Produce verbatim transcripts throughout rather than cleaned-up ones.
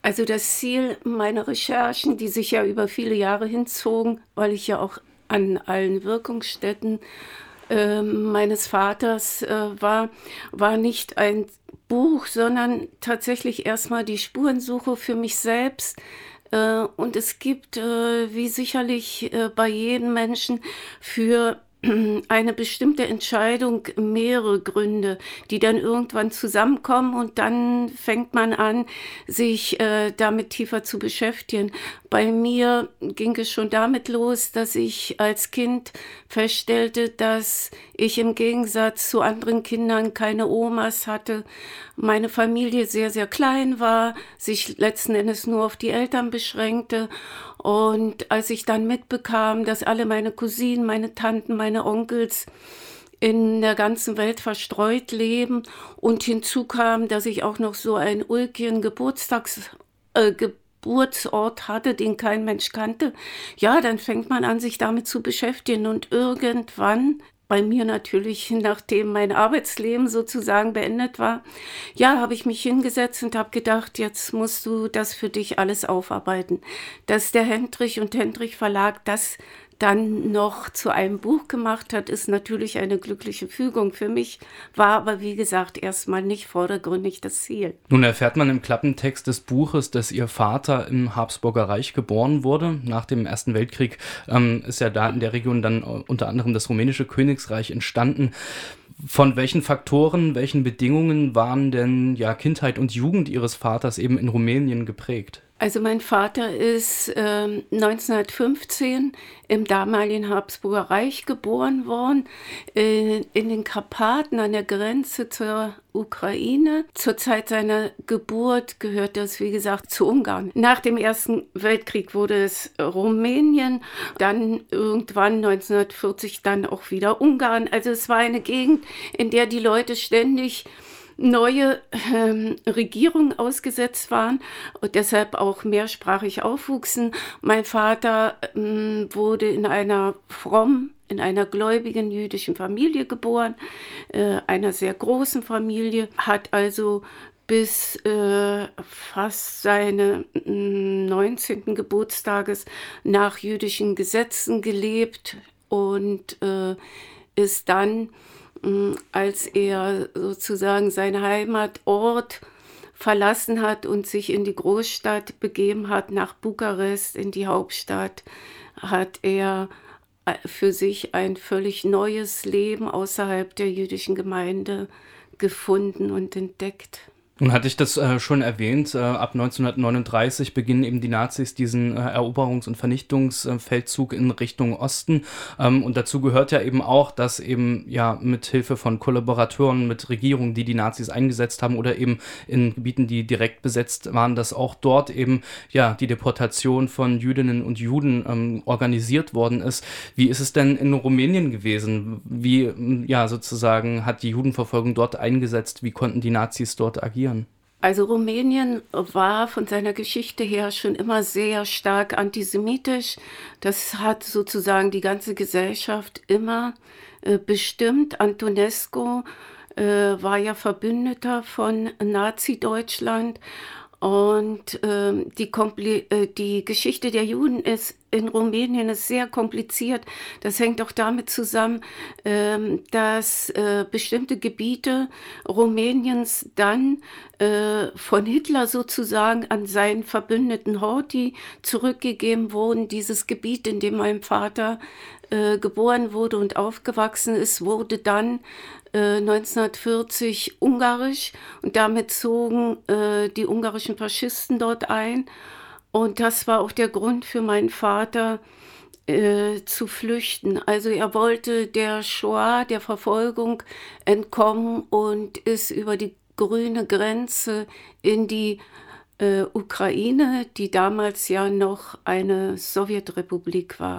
Also das Ziel meiner Recherchen, die sich ja über viele Jahre hinzogen, weil ich ja auch an allen Wirkungsstätten äh, meines Vaters äh, war, war nicht ein Buch, sondern tatsächlich erstmal die Spurensuche für mich selbst. Äh, und es gibt, äh, wie sicherlich äh, bei jedem Menschen, für eine bestimmte Entscheidung mehrere Gründe, die dann irgendwann zusammenkommen und dann fängt man an, sich äh, damit tiefer zu beschäftigen. Bei mir ging es schon damit los, dass ich als Kind feststellte, dass ich im Gegensatz zu anderen Kindern keine Omas hatte, meine Familie sehr, sehr klein war, sich letzten Endes nur auf die Eltern beschränkte. Und als ich dann mitbekam, dass alle meine Cousinen, meine Tanten, meine Onkels in der ganzen Welt verstreut leben und hinzu kam, dass ich auch noch so einen ulkigen Geburtstags äh, Geburtsort hatte, den kein Mensch kannte, ja, dann fängt man an, sich damit zu beschäftigen. Und irgendwann, bei mir natürlich, nachdem mein Arbeitsleben sozusagen beendet war, ja, habe ich mich hingesetzt und habe gedacht, jetzt musst du das für dich alles aufarbeiten. Dass der Hendrich und Hendrich Verlag das dann noch zu einem Buch gemacht hat, ist natürlich eine glückliche Fügung für mich, war aber wie gesagt erstmal nicht vordergründig das Ziel. Nun erfährt man im Klappentext des Buches, dass Ihr Vater im Habsburger Reich geboren wurde. Nach dem Ersten Weltkrieg ähm, ist ja da in der Region dann äh, unter anderem das rumänische Königsreich entstanden. Von welchen Faktoren, welchen Bedingungen waren denn ja Kindheit und Jugend Ihres Vaters eben in Rumänien geprägt? Also mein Vater ist ähm, neunzehnhundertfünfzehn im damaligen Habsburger Reich geboren worden, äh, in den Karpaten an der Grenze zur Ukraine. Zur Zeit seiner Geburt gehört das, wie gesagt, zu Ungarn. Nach dem Ersten Weltkrieg wurde es Rumänien, dann irgendwann neunzehnhundertvierzig dann auch wieder Ungarn. Also es war eine Gegend, in der die Leute ständig neue ähm, Regierungen ausgesetzt waren und deshalb auch mehrsprachig aufwuchsen. Mein Vater ähm, wurde in einer fromm, in einer gläubigen jüdischen Familie geboren, äh, einer sehr großen Familie, hat also bis äh, fast seine neunzehnten Geburtstages nach jüdischen Gesetzen gelebt und äh, ist dann, als er sozusagen seinen Heimatort verlassen hat und sich in die Großstadt begeben hat, nach Bukarest, in die Hauptstadt, hat er für sich ein völlig neues Leben außerhalb der jüdischen Gemeinde gefunden und entdeckt. Nun hatte ich das äh, schon erwähnt, äh, ab neunzehnhundertneununddreißig beginnen eben die Nazis diesen äh, Eroberungs- und Vernichtungsfeldzug in Richtung Osten. Ähm, und dazu gehört ja eben auch, dass eben ja mit Hilfe von Kollaborateuren mit Regierungen, die die Nazis eingesetzt haben oder eben in Gebieten, die direkt besetzt waren, dass auch dort eben ja die Deportation von Jüdinnen und Juden ähm, organisiert worden ist. Wie ist es denn in Rumänien gewesen? Wie ja sozusagen hat die Judenverfolgung dort eingesetzt? Wie konnten die Nazis dort agieren? Also Rumänien war von seiner Geschichte her schon immer sehr stark antisemitisch. Das hat sozusagen die ganze Gesellschaft immer äh, bestimmt. Antonescu äh, war ja Verbündeter von Nazi-Deutschland. Und ähm, die, Kompli- äh, die Geschichte der Juden ist in Rumänien ist sehr kompliziert. Das hängt auch damit zusammen, ähm, dass äh, bestimmte Gebiete Rumäniens dann äh, von Hitler sozusagen an seinen Verbündeten Horthy zurückgegeben wurden. Dieses Gebiet, in dem mein Vater äh, geboren wurde und aufgewachsen ist, wurde dann äh, neunzehnhundertvierzig ungarisch und damit zogen äh, die ungarischen Faschisten dort ein. Und das war auch der Grund für meinen Vater, äh, zu flüchten. Also er wollte der Shoah, der Verfolgung entkommen und ist über die grüne Grenze in die äh, Ukraine, die damals ja noch eine Sowjetrepublik war.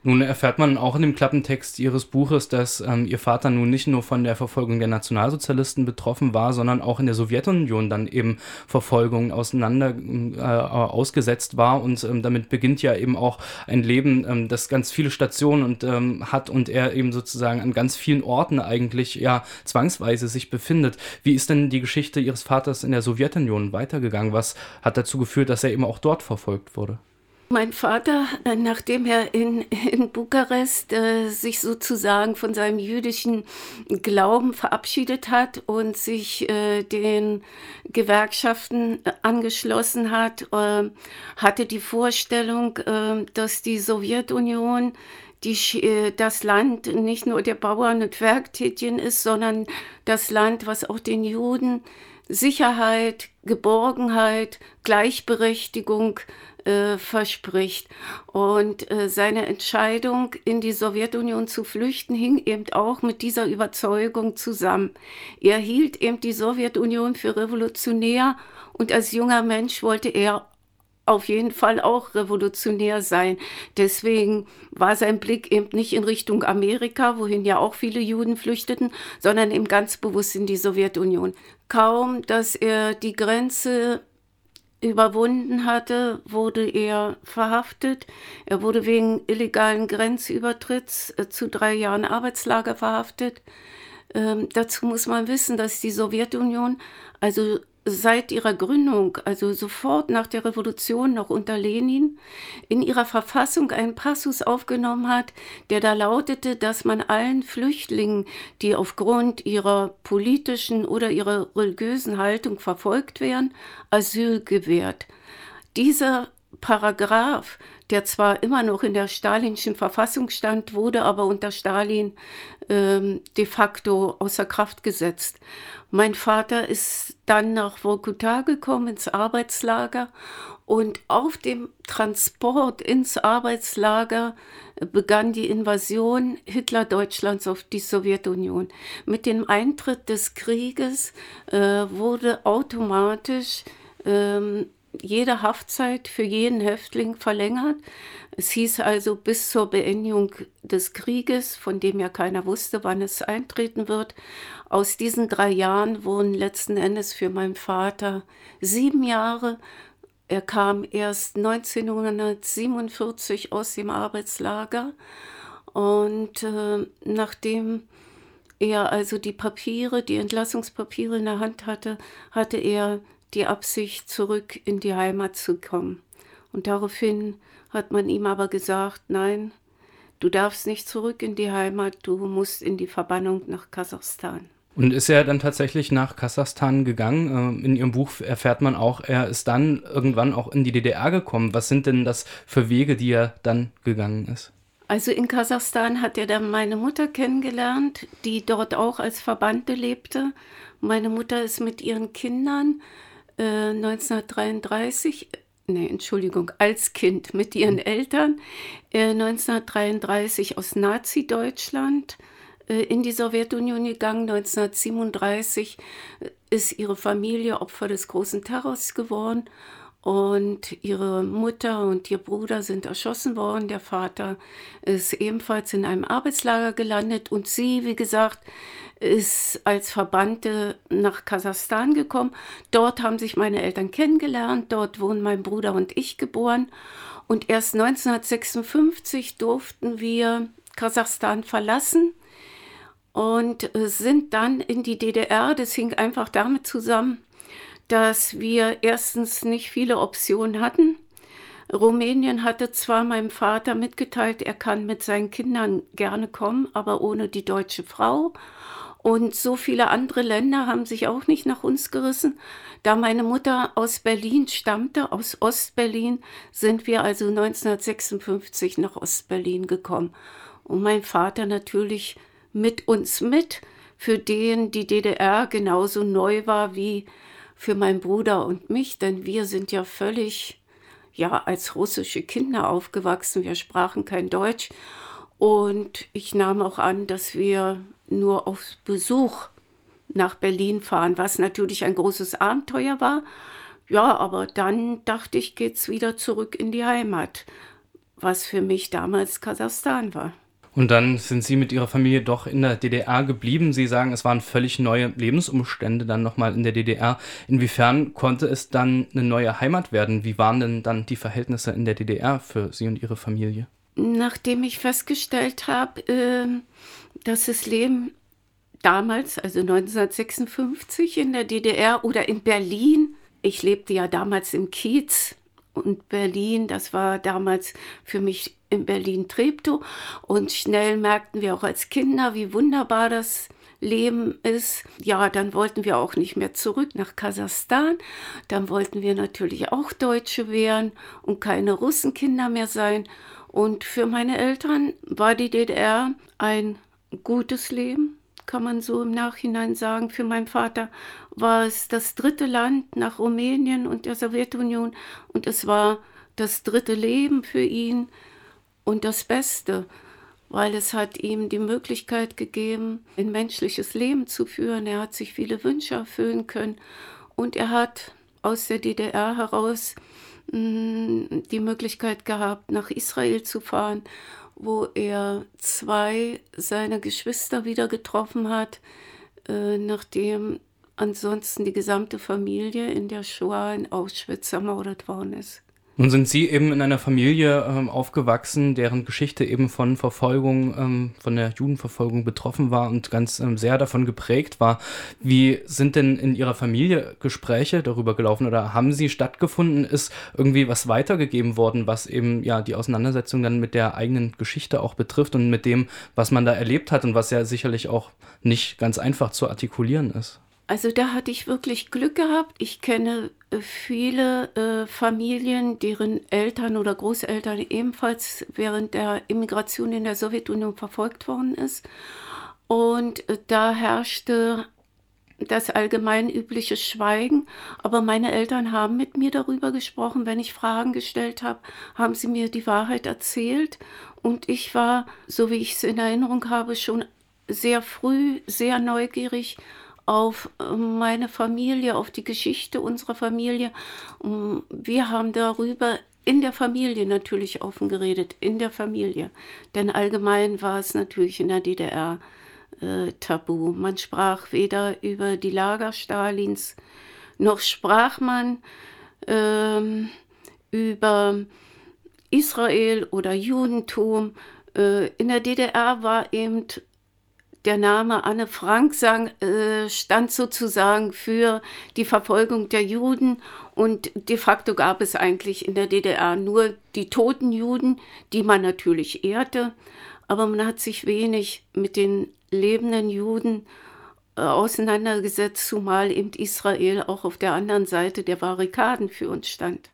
Nun erfährt man auch in dem Klappentext Ihres Buches, dass ähm, Ihr Vater nun nicht nur von der Verfolgung der Nationalsozialisten betroffen war, sondern auch in der Sowjetunion dann eben Verfolgung auseinander äh, ausgesetzt war. Und ähm, damit beginnt ja eben auch ein Leben, ähm, das ganz viele Stationen und, ähm, hat und er eben sozusagen an ganz vielen Orten eigentlich ja zwangsweise sich befindet. Wie ist denn die Geschichte Ihres Vaters in der Sowjetunion weitergegangen? Was hat dazu geführt, dass er eben auch dort verfolgt wurde? Mein Vater, äh, nachdem er in, in Bukarest äh, sich sozusagen von seinem jüdischen Glauben verabschiedet hat und sich äh, den Gewerkschaften äh, angeschlossen hat, äh, hatte die Vorstellung, äh, dass die Sowjetunion die, Sch- äh, das Land nicht nur der Bauern und Werktätigen ist, sondern das Land, was auch den Juden Sicherheit, Geborgenheit, Gleichberechtigung äh, verspricht. Und äh, seine Entscheidung, in die Sowjetunion zu flüchten, hing eben auch mit dieser Überzeugung zusammen. Er hielt eben die Sowjetunion für revolutionär und als junger Mensch wollte er auf jeden Fall auch revolutionär sein. Deswegen war sein Blick eben nicht in Richtung Amerika, wohin ja auch viele Juden flüchteten, sondern eben ganz bewusst in die Sowjetunion. Kaum, dass er die Grenze überwunden hatte, wurde er verhaftet. Er wurde wegen illegalen Grenzübertritts äh, zu drei Jahren Arbeitslager verhaftet. Ähm, dazu muss man wissen, dass die Sowjetunion, also seit ihrer Gründung, also sofort nach der Revolution noch unter Lenin, in ihrer Verfassung einen Passus aufgenommen hat, der da lautete, dass man allen Flüchtlingen, die aufgrund ihrer politischen oder ihrer religiösen Haltung verfolgt werden, Asyl gewährt. Dieser Paragraph, der zwar immer noch in der stalinischen Verfassung stand, wurde aber unter Stalin ähm, de facto außer Kraft gesetzt. Mein Vater ist dann nach Vorkuta gekommen, ins Arbeitslager, und auf dem Transport ins Arbeitslager begann die Invasion Hitler-Deutschlands auf die Sowjetunion. Mit dem Eintritt des Krieges äh, wurde automatisch ähm, jede Haftzeit für jeden Häftling verlängert. Es hieß also bis zur Beendigung des Krieges, von dem ja keiner wusste, wann es eintreten wird. Aus diesen drei Jahren wurden letzten Endes für meinen Vater sieben Jahre. Er kam erst neunzehnhundertsiebenundvierzig aus dem Arbeitslager und äh, nachdem er also die Papiere, die Entlassungspapiere in der Hand hatte, hatte er die Absicht, zurück in die Heimat zu kommen. Und daraufhin hat man ihm aber gesagt, nein, du darfst nicht zurück in die Heimat, du musst in die Verbannung nach Kasachstan. Und ist er dann tatsächlich nach Kasachstan gegangen? Ähm, In Ihrem Buch erfährt man auch, er ist dann irgendwann auch in die D D R gekommen. Was sind denn das für Wege, die er dann gegangen ist? Also in Kasachstan hat er dann meine Mutter kennengelernt, die dort auch als Verbannte lebte. Meine Mutter ist mit ihren Kindern äh, neunzehnhundertdreiunddreißig, nee, Entschuldigung, als Kind mit ihren Eltern äh, neunzehnhundertdreiunddreißig aus Nazi-Deutschland äh, in die Sowjetunion gegangen. neunzehnhundertsiebenunddreißig äh, ist ihre Familie Opfer des großen Terrors geworden. Und ihre Mutter und ihr Bruder sind erschossen worden. Der Vater ist ebenfalls in einem Arbeitslager gelandet. Und sie, wie gesagt, ist als Verbannte nach Kasachstan gekommen. Dort haben sich meine Eltern kennengelernt. Dort wurden mein Bruder und ich geboren. Und erst neunzehnhundertsechsundfünfzig durften wir Kasachstan verlassen und äh, sind dann in die D D R. Das hing einfach damit zusammen, dass wir erstens nicht viele Optionen hatten. Rumänien hatte zwar meinem Vater mitgeteilt, er kann mit seinen Kindern gerne kommen, aber ohne die deutsche Frau. Und so viele andere Länder haben sich auch nicht nach uns gerissen. Da meine Mutter aus Berlin stammte, aus Ostberlin, sind wir also neunzehnhundertsechsundfünfzig nach Ostberlin gekommen. Und mein Vater natürlich mit uns mit, für den die D D R genauso neu war wie für meinen Bruder und mich, denn wir sind ja völlig, ja, als russische Kinder aufgewachsen. Wir sprachen kein Deutsch und ich nahm auch an, dass wir nur auf Besuch nach Berlin fahren, was natürlich ein großes Abenteuer war. Ja, aber dann dachte ich, geht's wieder zurück in die Heimat, was für mich damals Kasachstan war. Und dann sind Sie mit Ihrer Familie doch in der D D R geblieben. Sie sagen, es waren völlig neue Lebensumstände dann nochmal in der D D R. Inwiefern konnte es dann eine neue Heimat werden? Wie waren denn dann die Verhältnisse in der D D R für Sie und Ihre Familie? Nachdem ich festgestellt habe, äh, dass das Leben damals, also neunzehnhundertsechsundfünfzig in der D D R oder in Berlin, ich lebte ja damals im Kiez, und Berlin, das war damals für mich in Berlin-Treptow. Und schnell merkten wir auch als Kinder, wie wunderbar das Leben ist. Ja, dann wollten wir auch nicht mehr zurück nach Kasachstan. Dann wollten wir natürlich auch Deutsche werden und keine Russenkinder mehr sein. Und für meine Eltern war die D D R ein gutes Leben, kann man so im Nachhinein sagen. Für meinen Vater war es das dritte Land nach Rumänien und der Sowjetunion, und es war das dritte Leben für ihn und das Beste, weil es hat ihm die Möglichkeit gegeben, ein menschliches Leben zu führen. Er hat sich viele Wünsche erfüllen können und er hat aus der D D R heraus mh, die Möglichkeit gehabt, nach Israel zu fahren, wo er zwei seiner Geschwister wieder getroffen hat, äh, nachdem ansonsten die gesamte Familie in der Shoah in Auschwitz ermordet worden ist. Nun sind Sie eben in einer Familie ähm, aufgewachsen, deren Geschichte eben von Verfolgung, ähm, von der Judenverfolgung betroffen war und ganz ähm, sehr davon geprägt war. Wie sind denn in Ihrer Familie Gespräche darüber gelaufen oder haben sie stattgefunden? Ist irgendwie was weitergegeben worden, was eben ja die Auseinandersetzung dann mit der eigenen Geschichte auch betrifft und mit dem, was man da erlebt hat und was ja sicherlich auch nicht ganz einfach zu artikulieren ist? Also da hatte ich wirklich Glück gehabt. Ich kenne äh, viele äh, Familien, deren Eltern oder Großeltern ebenfalls während der Immigration in der Sowjetunion verfolgt worden ist. Und äh, da herrschte das allgemein übliche Schweigen. Aber meine Eltern haben mit mir darüber gesprochen. Wenn ich Fragen gestellt habe, haben sie mir die Wahrheit erzählt. Und ich war, so wie ich es in Erinnerung habe, schon sehr früh sehr neugierig auf meine Familie, auf die Geschichte unserer Familie. Wir haben darüber in der Familie natürlich offen geredet, in der Familie. Denn allgemein war es natürlich in der D D R äh, tabu. Man sprach weder über die Lager Stalins, noch sprach man ähm, über Israel oder Judentum. Äh, in der D D R war eben der Name Anne Frank sang, äh, stand sozusagen für die Verfolgung der Juden, und de facto gab es eigentlich in der D D R nur die toten Juden, die man natürlich ehrte, aber man hat sich wenig mit den lebenden Juden äh, auseinandergesetzt, zumal eben Israel auch auf der anderen Seite der Barrikaden für uns stand.